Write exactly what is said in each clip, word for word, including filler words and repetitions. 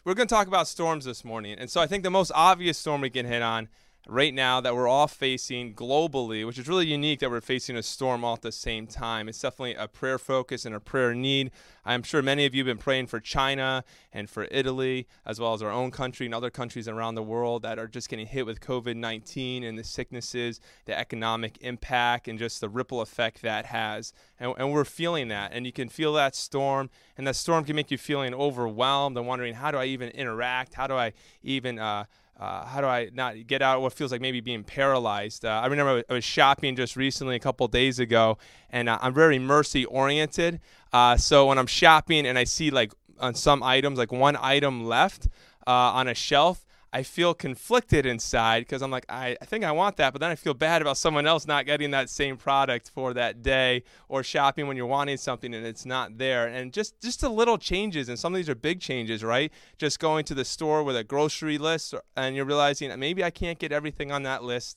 we're going to talk about storms this morning. And so I think the most obvious storm we can hit on right now that we're all facing globally, which is really unique that we're facing a storm all at the same time. It's definitely a prayer focus and a prayer need. I'm sure many of you have been praying for China and for Italy, as well as our own country and other countries around the world that are just getting hit with covid nineteen and the sicknesses, the economic impact, and just the ripple effect that has. And, and we're feeling that. And you can feel that storm, and that storm can make you feeling overwhelmed and wondering, how do I even interact? How do I even uh, Uh, how do I not get out of what feels like maybe being paralyzed? Uh, I remember I was shopping just recently, a couple days ago, and uh, I'm very mercy-oriented. Uh, so when I'm shopping and I see like on some items, like one item left uh, on a shelf, I feel conflicted inside because I'm like, I, I think I want that, but then I feel bad about someone else not getting that same product for that day, or shopping when you're wanting something and it's not there. And just, just the little changes, and some of these are big changes, right? Just going to the store with a grocery list and you're realizing that maybe I can't get everything on that list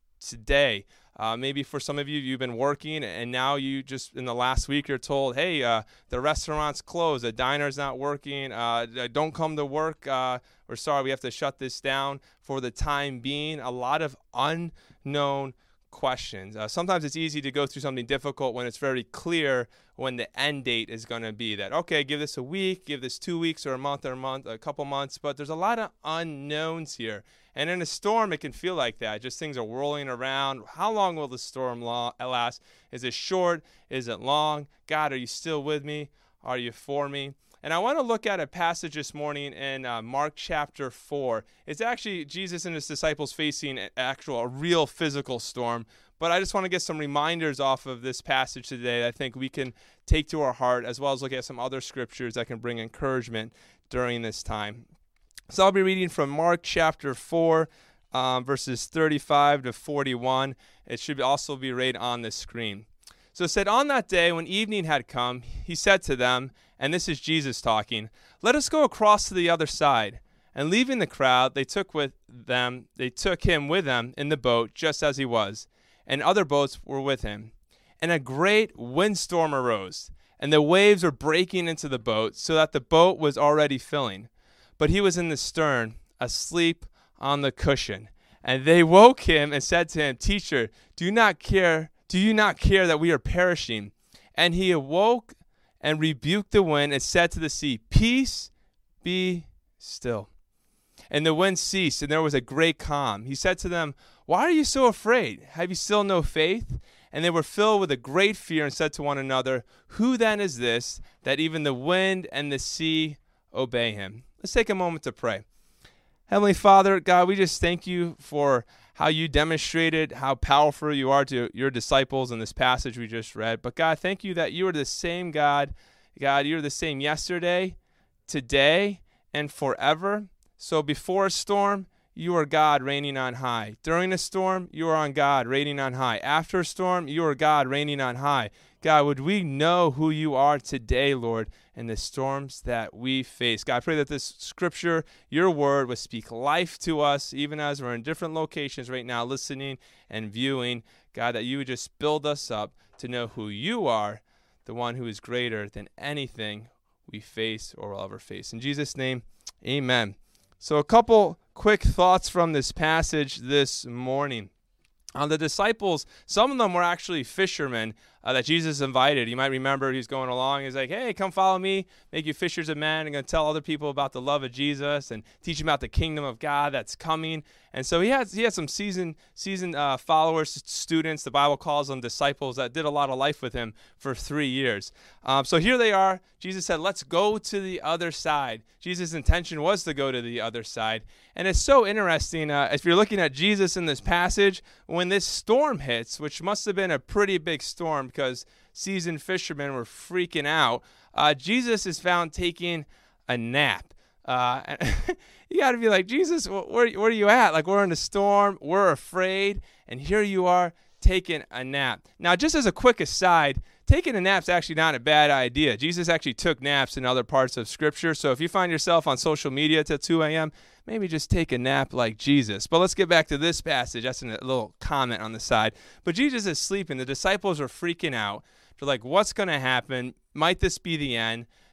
today. Uh, maybe for some of you, you've been working and now you just in the last week you're told, hey, uh, the restaurant's closed, the diner's not working, uh, don't come to work, uh, we're sorry, we have to shut this down for the time being. A lot of unknown questions. Uh, sometimes it's easy to go through something difficult when it's very clear when the end date is going to be, that, okay, give this a week, give this two weeks or a month or a month, a couple months, but there's a lot of unknowns here. And in a storm, it can feel like that. Just things are whirling around. How long will the storm last? Is it short? Is it long? God, are you still with me? Are you for me? And I want to look at a passage this morning in uh, Mark chapter four. It's actually Jesus and his disciples facing an actual, a real physical storm. But I just want to get some reminders off of this passage today that I think we can take to our heart, as well as look at some other scriptures that can bring encouragement during this time. So I'll be reading from Mark chapter four, um, verses thirty-five to forty-one. It should also be read on the screen. So it said, on that day when evening had come, he said to them, and this is Jesus talking, let us go across to the other side. And leaving the crowd, they took with them, they took him with them in the boat, just as he was, and other boats were with him. And a great windstorm arose, and the waves were breaking into the boat, so that the boat was already filling. But he was in the stern, asleep on the cushion. And they woke him and said to him, Teacher, do you not care, do you not care that we are perishing? And he awoke and rebuked the wind and said to the sea, Peace, be still. And the wind ceased, and there was a great calm. He said to them, Why are you so afraid? Have you still no faith? And they were filled with a great fear and said to one another, Who then is this, that even the wind and the sea obey him? Let's take a moment to pray. Heavenly Father, God, we just thank you for how you demonstrated how powerful you are to your disciples in this passage we just read. But God, thank you that you are the same God. God, you're the same yesterday, today, and forever. So before a storm, you are God reigning on high. During a storm, you are on God reigning on high. After a storm, you are God reigning on high. God, would we know who you are today, Lord, in the storms that we face? God, I pray that this scripture, your word, would speak life to us, even as we're in different locations right now, listening and viewing. God, that you would just build us up to know who you are, the one who is greater than anything we face or will ever face. In Jesus' name, amen. So a couple quick thoughts from this passage this morning. Uh, the disciples, some of them were actually fishermen uh, that Jesus invited. You might remember he's going along. He's like, hey, come follow me, make you fishers of men. I'm going to tell other people about the love of Jesus and teach them about the kingdom of God that's coming. And so he had he had some seasoned, seasoned uh, followers, students. The Bible calls them disciples that did a lot of life with him for three years. Um, so here they are. Jesus said, let's go to the other side. Jesus' intention was to go to the other side. And it's so interesting. Uh, if you're looking at Jesus in this passage, when this storm hits, which must have been a pretty big storm because seasoned fishermen were freaking out, uh, Jesus is found taking a nap. Uh, you got to be like, Jesus, where, where are you at? Like, we're in a storm, we're afraid, and here you are taking a nap. Now, just as a quick aside, taking a nap's actually not a bad idea. Jesus actually took naps in other parts of Scripture, so if you find yourself on social media till two a.m., maybe just take a nap like Jesus. But let's get back to this passage. That's a little comment on the side. But Jesus is sleeping. The disciples are freaking out. They're like, what's going to happen? Might this be the end?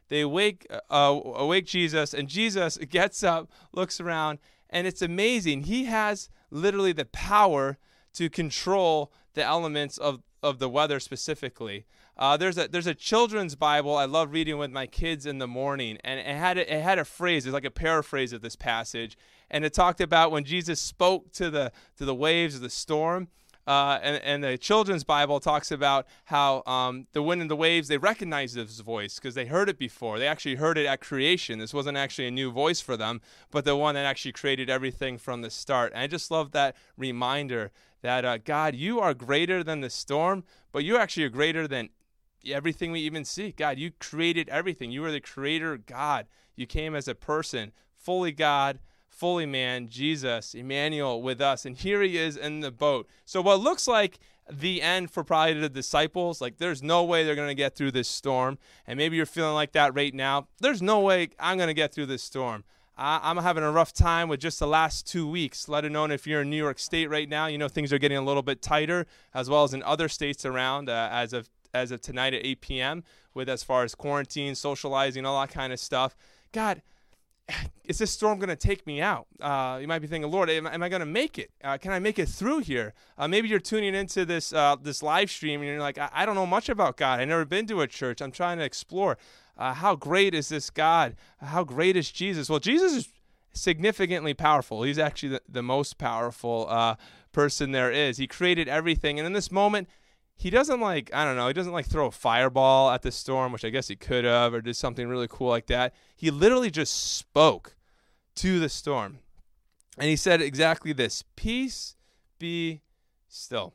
They wake, uh, awake Jesus, and Jesus gets up, looks around, and it's amazing. He has literally the power to control the elements of, of the weather specifically. Uh, there's a there's a children's Bible I love reading with my kids in the morning, and it had a, it had a phrase. It's like a paraphrase of this passage, and it talked about when Jesus spoke to the to the waves of the storm. Uh, and, and the children's Bible talks about how um, the wind and the waves, they recognized his voice because they heard it before. They actually heard it at creation. This wasn't actually a new voice for them, but the one that actually created everything from the start. And I just love that reminder that, uh, God, you are greater than the storm, but you actually are greater than everything we even see. God, you created everything. You are the creator God. You came as a person, fully God, fully man, Jesus, Emmanuel with us. And here he is in the boat. So what looks like the end for probably the disciples, like there's no way they're going to get through this storm. And maybe you're feeling like that right now. There's no way I'm going to get through this storm. I, I'm having a rough time with just the last two weeks, let alone if you're in New York State right now. You know, things are getting a little bit tighter, as well as in other states around uh, as of as of tonight at eight p.m. with as far as quarantine, socializing, all that kind of stuff. God, is this storm going to take me out? Uh, you might be thinking, Lord, am, am I going to make it? Uh, can I make it through here? Uh, maybe you're tuning into this uh, this live stream and you're like, I, I don't know much about God. I've never been to a church. I'm trying to explore. Uh, how great is this God? How great is Jesus? Well, Jesus is significantly powerful. He's actually the, the most powerful uh, person there is. He created everything. And in this moment, he doesn't like, I don't know, he doesn't like throw a fireball at the storm, which I guess he could have, or did something really cool like that. He literally just spoke to the storm. And he said exactly this: peace, be still.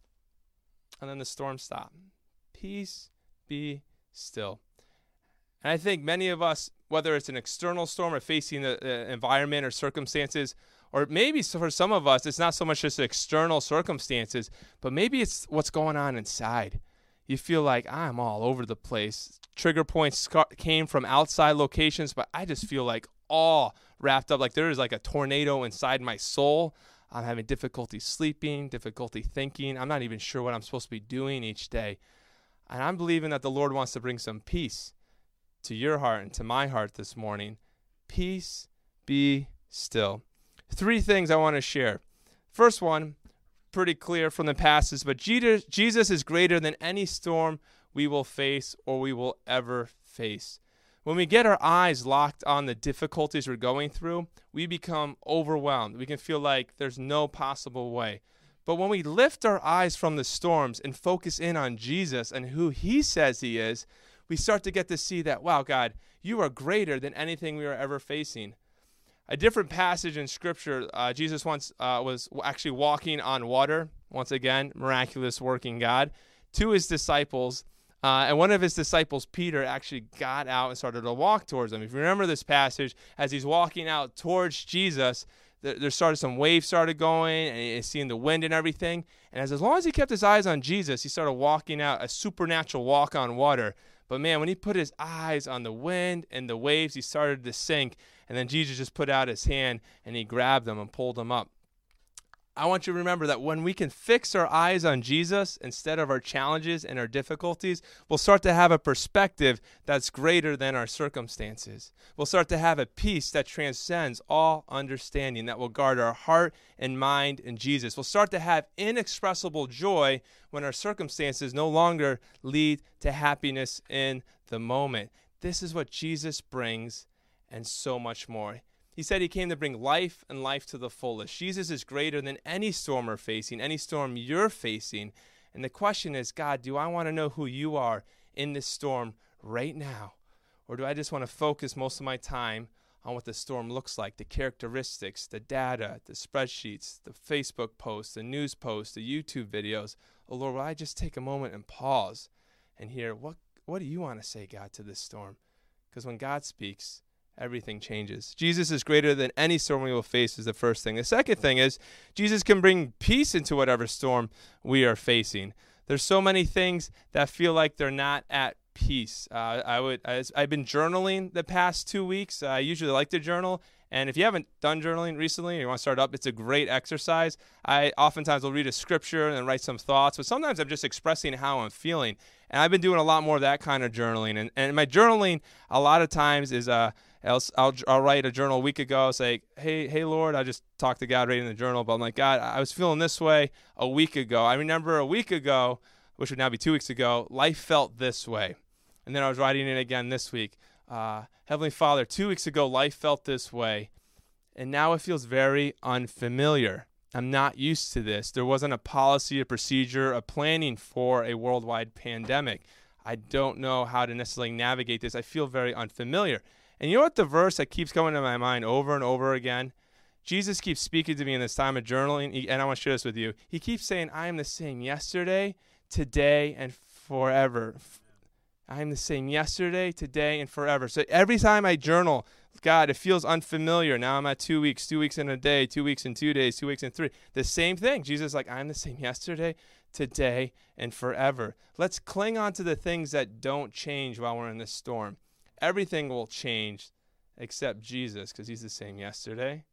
And then the storm stopped. Peace, be still. And I think many of us, whether it's an external storm or facing the uh, environment or circumstances, or maybe for some of us, it's not so much just external circumstances, but maybe it's what's going on inside. You feel like I'm all over the place. Trigger points came from outside locations, but I just feel like all wrapped up. Like there is like a tornado inside my soul. I'm having difficulty sleeping, difficulty thinking. I'm not even sure what I'm supposed to be doing each day. And I'm believing that the Lord wants to bring some peace to your heart and to my heart this morning. Peace, be still. Three things I want to share. First one, pretty clear from the passage, but Jesus is greater than any storm we will face or we will ever face. When we get our eyes locked on the difficulties we're going through, we become overwhelmed. We can feel like there's no possible way. But when we lift our eyes from the storms and focus in on Jesus and who he says he is, we start to get to see that, wow, God, you are greater than anything we are ever facing. A different passage in Scripture, uh, Jesus once uh, was actually walking on water. Once again, miraculous working God. To his disciples, uh, and one of his disciples, Peter, actually got out and started to walk towards him. If you remember this passage, as he's walking out towards Jesus, there, there started some waves started going, and he's seeing the wind and everything. And as, as long as he kept his eyes on Jesus, he started walking out a supernatural walk on water. But man, when he put his eyes on the wind and the waves, he started to sink. And then Jesus just put out his hand and he grabbed them and pulled them up. I want you to remember that when we can fix our eyes on Jesus instead of our challenges and our difficulties, we'll start to have a perspective that's greater than our circumstances. We'll start to have a peace that transcends all understanding, that will guard our heart and mind in Jesus. We'll start to have inexpressible joy when our circumstances no longer lead to happiness in the moment. This is what Jesus brings, and so much more. He said he came to bring life and life to the fullest. Jesus is greater than any storm we're facing, any storm you're facing. And the question is, God, do I want to know who you are in this storm right now? Or do I just want to focus most of my time on what the storm looks like, the characteristics, the data, the spreadsheets, the Facebook posts, the news posts, the YouTube videos? Oh, Lord, will I just take a moment and pause and hear, what, what do you want to say, God, to this storm? Because when God speaks, everything changes. Jesus is greater than any storm we will face is the first thing. The second thing is Jesus can bring peace into whatever storm we are facing. There's so many things that feel like they're not at peace. Uh, I would, I, I've been journaling the past two weeks. I usually like to journal. And if you haven't done journaling recently or you want to start up, it's a great exercise. I oftentimes will read a scripture and write some thoughts, but sometimes I'm just expressing how I'm feeling. And I've been doing a lot more of that kind of journaling. And, and my journaling a lot of times is uh, I'll, I'll, I'll write a journal a week ago, say, hey, hey, Lord, I just talked to God right in the journal, but I'm like, God, I was feeling this way a week ago. I remember a week ago, which would now be two weeks ago, life felt this way. And then I was writing it again this week. Uh, Heavenly Father, two weeks ago, life felt this way, and now it feels very unfamiliar. I'm not used to this. There wasn't a policy, a procedure, a planning for a worldwide pandemic. I don't know how to necessarily navigate this. I feel very unfamiliar. And you know what the verse that keeps coming to my mind over and over again? Jesus keeps speaking to me in this time of journaling, and I want to share this with you. He keeps saying, I am the same yesterday, today, and forever. I am the same yesterday, today, and forever. So every time I journal, God, it feels unfamiliar. Now I'm at two weeks, two weeks in a day, two weeks in two days, two weeks in three. The same thing. Jesus is like, I'm the same yesterday, today, and forever. Let's cling on to the things that don't change while we're in this storm. Everything will change except Jesus, because he's the same yesterday,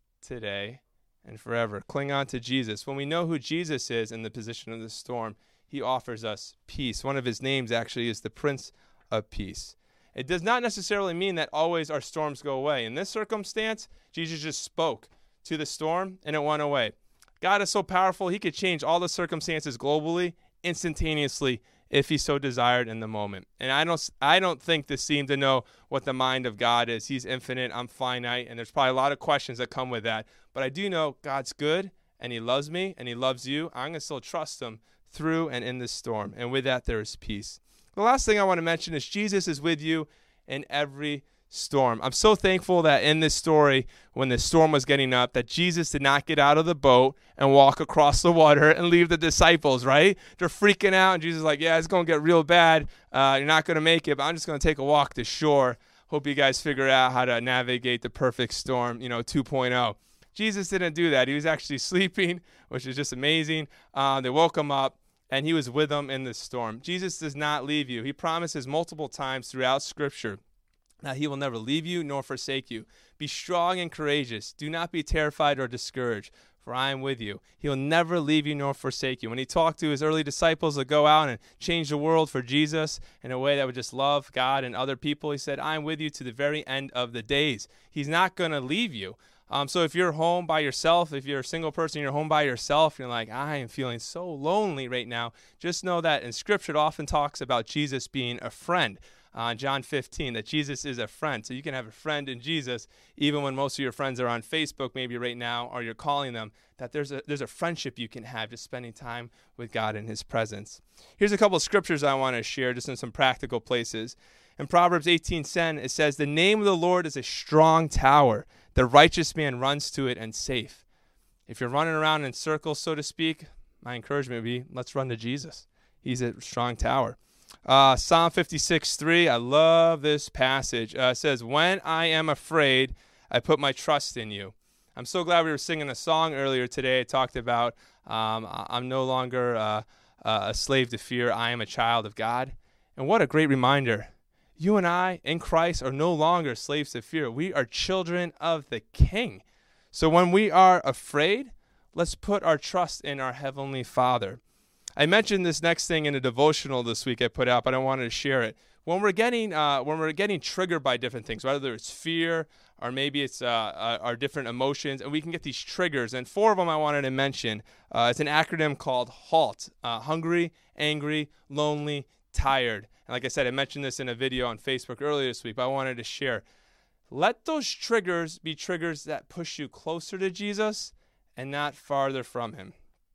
today, and forever. Cling on to Jesus. When we know who Jesus is in the position of the storm, he offers us peace. One of his names actually is the Prince of Peace. It does not necessarily mean that always our storms go away. In this circumstance, Jesus just spoke to the storm and it went away. God is so powerful, he could change all the circumstances globally instantaneously if he so desired in the moment. And I don't I don't think this seemed to know what the mind of God is. He's infinite, I'm finite, and there's probably a lot of questions that come with that. But I do know God's good and he loves me and he loves you. I'm going to still trust him through and in this storm. And with that, there is peace. The last thing I want to mention is Jesus is with you in every storm. I'm so thankful that in this story, when the storm was getting up, that Jesus did not get out of the boat and walk across the water and leave the disciples, right? They're freaking out, and Jesus is like, yeah, it's going to get real bad. Uh, you're not going to make it, but I'm just going to take a walk to shore. Hope you guys figure out how to navigate the perfect storm, you know, two point oh. Jesus didn't do that. He was actually sleeping, which is just amazing. Uh, they woke him up, and he was with them in the storm. Jesus does not leave you. He promises multiple times throughout Scripture that he will never leave you nor forsake you. Be strong and courageous. Do not be terrified or discouraged, for I am with you. He will never leave you nor forsake you. When he talked to his early disciples to go out and change the world for Jesus in a way that would just love God and other people, he said, I am with you to the very end of the days. He's not going to leave you. Um, so if you're home by yourself, if you're a single person, you're home by yourself, you're like, I am feeling so lonely right now. Just know that in Scripture, it often talks about Jesus being a friend. Uh, John fifteen, that Jesus is a friend. So you can have a friend in Jesus, even when most of your friends are on Facebook maybe right now, or you're calling them, that there's a there's a friendship you can have just spending time with God in his presence. Here's a couple of scriptures I want to share just in some practical places. In Proverbs eighteen ten, it says, the name of the Lord is a strong tower. The righteous man runs to it and safe. If you're running around in circles, so to speak, my encouragement would be, let's run to Jesus. He's a strong tower. Uh, Psalm fifty-six three, I love this passage. Uh, it says, when I am afraid, I put my trust in you. I'm so glad we were singing a song earlier today. It talked about um, I'm no longer uh, uh, a slave to fear. I am a child of God. And what a great reminder. You and I in Christ are no longer slaves to fear. We are children of the King. So when we are afraid, let's put our trust in our Heavenly Father. I mentioned this next thing in a devotional this week I put out, but I wanted to share it. When we're getting uh, when we're getting triggered by different things, whether it's fear or maybe it's uh, uh, our different emotions, and we can get these triggers. And four of them I wanted to mention. Uh, it's an acronym called HALT: uh, hungry, angry, lonely, tired. And like I said, I mentioned this in a video on Facebook earlier this week, but I wanted to share. Let those triggers be triggers that push you closer to Jesus and not farther from him.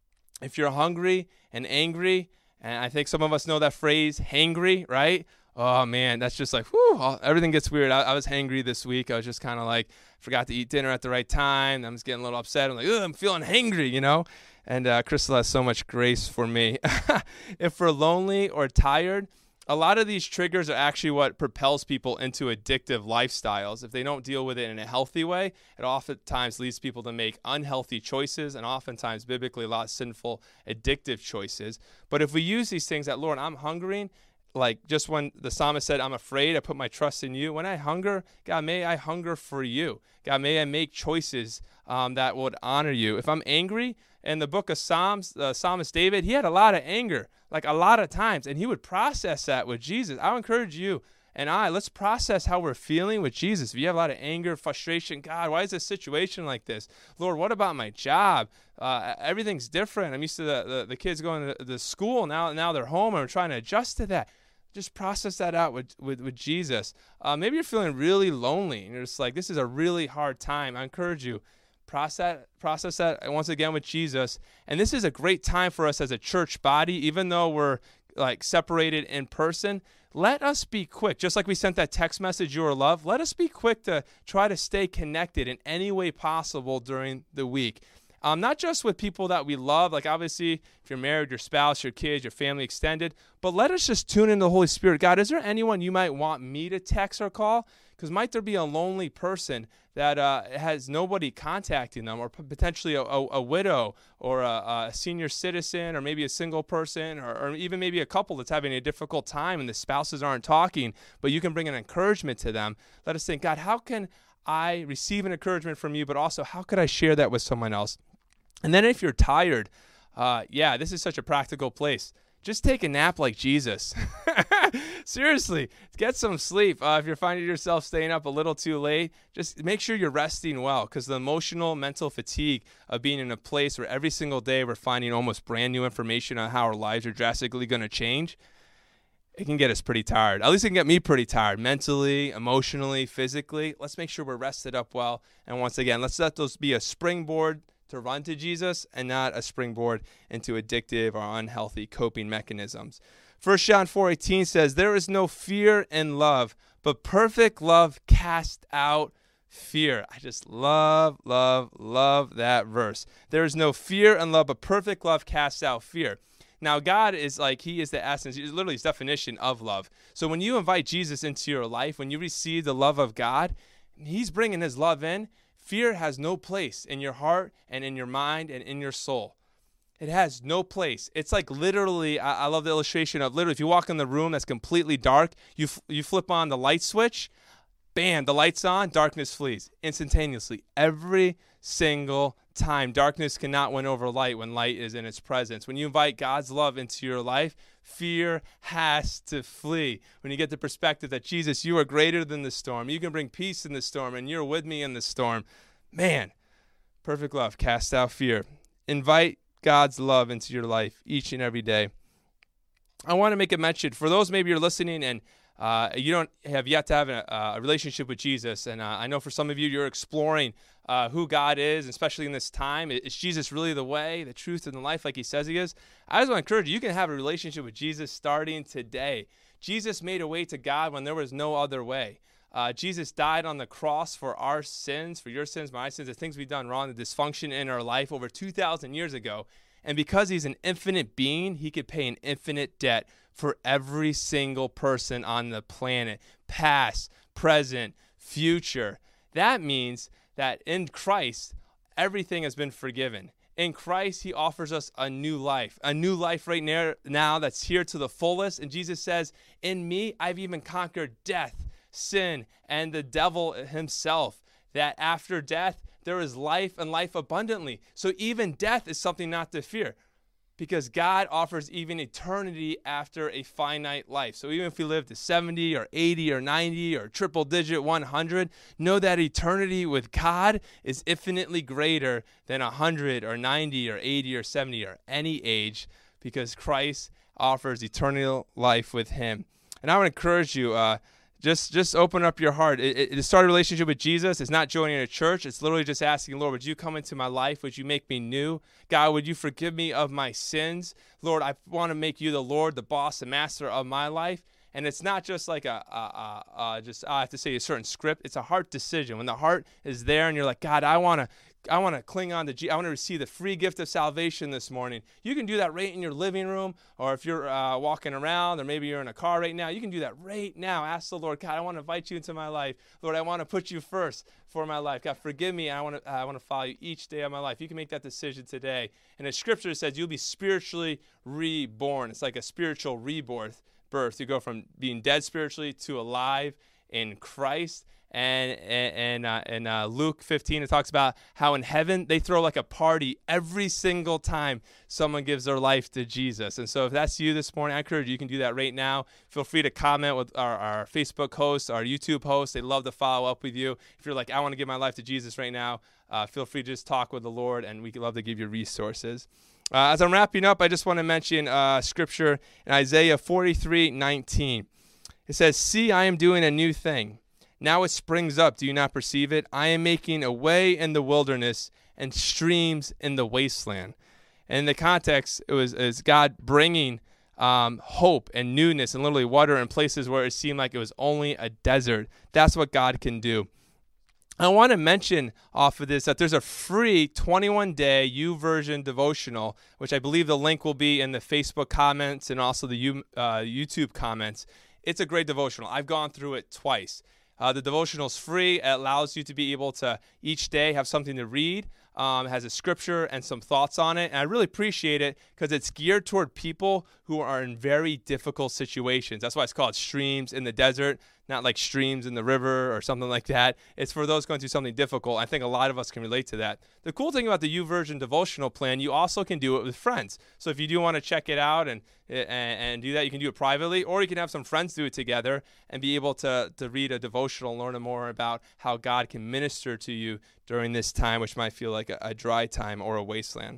If you're hungry and angry, and I think some of us know that phrase, hangry, right? Oh, man, that's just like, whew, everything gets weird. I, I was hangry this week. I was just kind of like, forgot to eat dinner at the right time. I'm just getting a little upset. I'm like, I'm feeling hangry, you know? And uh, Crystal has so much grace for me. If we're lonely or tired, a lot of these triggers are actually what propels people into addictive lifestyles. If they don't deal with it in a healthy way, it oftentimes leads people to make unhealthy choices and oftentimes biblically a lot of sinful, addictive choices. But if we use these things that, Lord, I'm hungering, like just when the psalmist said, I'm afraid, I put my trust in you. When I hunger, God, may I hunger for you. God, may I make choices um, that would honor you. If I'm angry, in the book of Psalms, the psalmist David, he had a lot of anger, like a lot of times, and he would process that with Jesus. I would encourage you and I, let's process how we're feeling with Jesus. If you have a lot of anger, frustration, God, why is this situation like this? Lord, what about my job? Uh, everything's different. I'm used to the, the, the kids going to the school. Now, now they're home, and we're trying to adjust to that. Just process that out with, with, with Jesus. Uh, maybe you're feeling really lonely, and you're just like, this is a really hard time. I encourage you, process, process that once again with Jesus. And this is a great time for us as a church body, even though we're like separated in person. Let us be quick, just like we sent that text message, you are loved. Let us be quick to try to stay connected in any way possible during the week. Um, not just with people that we love, like obviously if you're married, your spouse, your kids, your family extended, but let us just tune into the Holy Spirit. God, is there anyone you might want me to text or call? Because might there be a lonely person that uh, has nobody contacting them, or p- potentially a, a, a widow or a, a senior citizen, or maybe a single person, or, or even maybe a couple that's having a difficult time and the spouses aren't talking, but you can bring an encouragement to them. Let us think, God, how can I receive an encouragement from you, but also how could I share that with someone else? And then if you're tired, uh, yeah, this is such a practical place. Just take a nap like Jesus. Seriously, get some sleep. Uh, if you're finding yourself staying up a little too late, just make sure you're resting well, because the emotional, mental fatigue of being in a place where every single day we're finding almost brand new information on how our lives are drastically going to change, it can get us pretty tired. At least it can get me pretty tired, mentally, emotionally, physically. Let's make sure we're rested up well. And once again, let's let those be a springboard to run to Jesus and not a springboard into addictive or unhealthy coping mechanisms. First John four eighteen says, there is no fear in love, but perfect love casts out fear. I just love, love, love that verse. There is no fear in love, but perfect love casts out fear. Now, God is like, he is the essence, he's literally his definition of love. So when you invite Jesus into your life, when you receive the love of God, he's bringing his love in. Fear has no place in your heart and in your mind and in your soul. It has no place. It's like literally, I, I love the illustration of literally if you walk in the room that's completely dark, you f- you flip on the light switch, bam, the light's on, darkness flees instantaneously. Every single time. Darkness cannot win over light when light is in its presence. When you invite God's love into your life, fear has to flee. When you get the perspective that, Jesus, you are greater than the storm. You can bring peace in the storm, and you're with me in the storm. Man, perfect love casts out fear. Invite God's love into your life each and every day. I want to make a mention for those maybe you're listening and uh, you don't have yet to have a, a relationship with Jesus. And uh, I know for some of you, you're exploring uh, who God is, especially in this time. Is Jesus really the way, the truth, and the life like he says he is? I just want to encourage you, you can have a relationship with Jesus starting today. Jesus made a way to God when there was no other way. Uh, Jesus died on the cross for our sins, for your sins, my sins, the things we've done wrong, the dysfunction in our life over two thousand years ago. And because he's an infinite being, he could pay an infinite debt for every single person on the planet, past, present, future. That means that in Christ, everything has been forgiven. In Christ, he offers us a new life, a new life right now that's here to the fullest. And Jesus says, in me, I've even conquered death, sin, and the devil himself, that after death, there is life and life abundantly. So even death is something not to fear, because God offers even eternity after a finite life. So even if we live to seventy or eighty or ninety or triple digit one hundred, know that eternity with God is infinitely greater than one hundred or ninety or eighty or seventy or any age, because Christ offers eternal life with him. And I would encourage you, uh, Just just open up your heart. It, it, to start a relationship with Jesus is not joining a church. It's literally just asking, Lord, would you come into my life? Would you make me new? God, would you forgive me of my sins? Lord, I want to make you the Lord, the boss, the master of my life. And it's not just like a, a, a, a just I have to say a certain script. It's a heart decision. When the heart is there and you're like, God, I want to I want to cling on to Jesus. I want to receive the free gift of salvation this morning. You can do that right in your living room, or if you're uh, walking around, or maybe you're in a car right now, you can do that right now. Ask the Lord, God, I want to invite you into my life. Lord, I want to put you first for my life. God, forgive me. I want to, I want to follow you each day of my life. You can make that decision today. And the scripture says you'll be spiritually reborn. It's like a spiritual rebirth. birth. You go from being dead spiritually to alive in Christ. And and uh, in uh, Luke fifteen, it talks about how in heaven they throw like a party every single time someone gives their life to Jesus. And so if that's you this morning, I encourage you, you can do that right now. Feel free to comment with our, our Facebook hosts, our YouTube hosts. They'd love to follow up with you. If you're like, I want to give my life to Jesus right now, uh, feel free to just talk with the Lord, and we'd love to give you resources. Uh, as I'm wrapping up, I just want to mention uh, scripture in Isaiah forty-three nineteen. It says, "See, I am doing a new thing. Now it springs up. Do you not perceive it? I am making a way in the wilderness and streams in the wasteland." And in the context, it was is God bringing um, hope and newness and literally water in places where it seemed like it was only a desert. That's what God can do. I want to mention off of this that there's a free twenty-one day YouVersion devotional, which I believe the link will be in the Facebook comments and also the U, uh, YouTube comments. It's a great devotional. I've gone through it twice. Uh, the devotional is free. It allows you to be able to each day have something to read. Um, it has a scripture and some thoughts on it. And I really appreciate it because it's geared toward people who are in very difficult situations. That's why it's called Streams in the Desert, not like streams in the river or something like that. It's for those going through something difficult. I think a lot of us can relate to that. The cool thing about the YouVersion devotional plan, you also can do it with friends. So if you do want to check it out and, and and do that, you can do it privately, or you can have some friends do it together and be able to, to read a devotional and learn more about how God can minister to you during this time, which might feel like a, a dry time or a wasteland.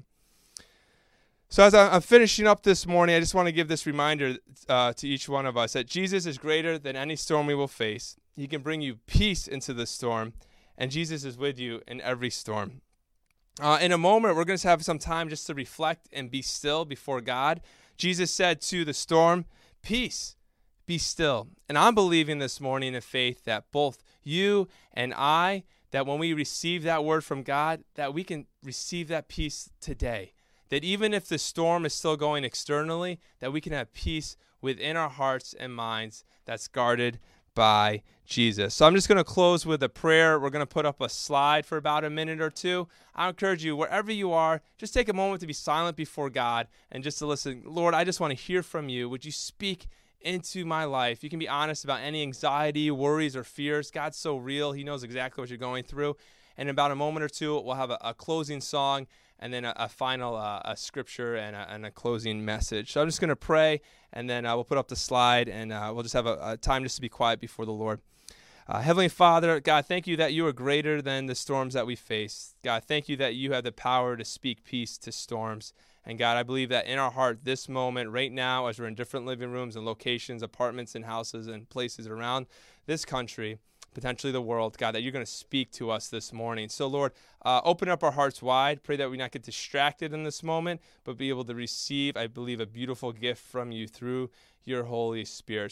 So as I'm finishing up this morning, I just want to give this reminder uh, to each one of us that Jesus is greater than any storm we will face. He can bring you peace into the storm, and Jesus is with you in every storm. Uh, in a moment, we're going to have some time just to reflect and be still before God. Jesus said to the storm, "Peace, be still." And I'm believing this morning in faith that both you and I, that when we receive that word from God, that we can receive that peace today. That even if the storm is still going externally, that we can have peace within our hearts and minds that's guarded by Jesus. So I'm just going to close with a prayer. We're going to put up a slide for about a minute or two. I encourage you, wherever you are, just take a moment to be silent before God and just to listen. Lord, I just want to hear from you. Would you speak into my life? You can be honest about any anxiety, worries, or fears. God's so real. He knows exactly what you're going through. And in about a moment or two, we'll have a, a closing song and then a, a final uh, a scripture and a, and a closing message. So I'm just going to pray, and then uh, we'll put up the slide, and uh, we'll just have a, a time just to be quiet before the Lord. Uh, Heavenly Father, God, thank you that you are greater than the storms that we face. God, thank you that you have the power to speak peace to storms. And God, I believe that in our heart, this moment, right now, as we're in different living rooms and locations, apartments and houses and places around this country, potentially the world, God, that you're going to speak to us this morning. So, Lord, uh, open up our hearts wide. Pray that we not get distracted in this moment, but be able to receive, I believe, a beautiful gift from you through your Holy Spirit.